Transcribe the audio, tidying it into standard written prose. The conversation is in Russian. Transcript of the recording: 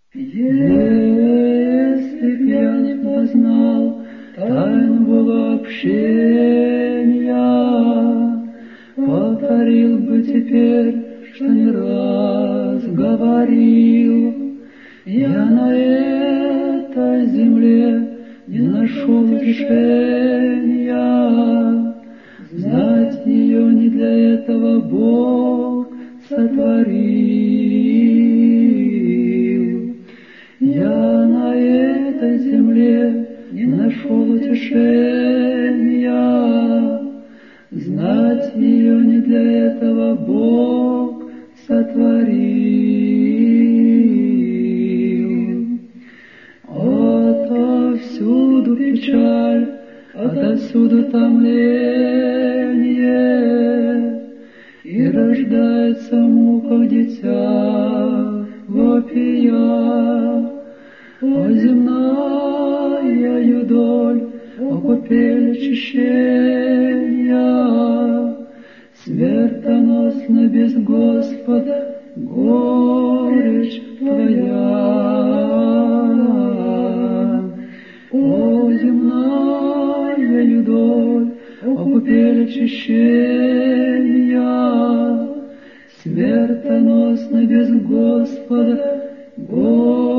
Если б я не познал тайного общения, повторил бы теперь, что не раз говорил. Я на этой земле не нашел решения, знать ее не для этого Бог сотворил. Я на этой земле не нашел утешения, знать ее не для этого Бог сотворил. Отовсюду печаль, отовсюду томление, и рождается в муках дитя вопия. О земная юдоль, о купель очищения, смертоносно без Господа горечь твоя. О земная юдоль, о купель очищения, смертоносно без Господа горечь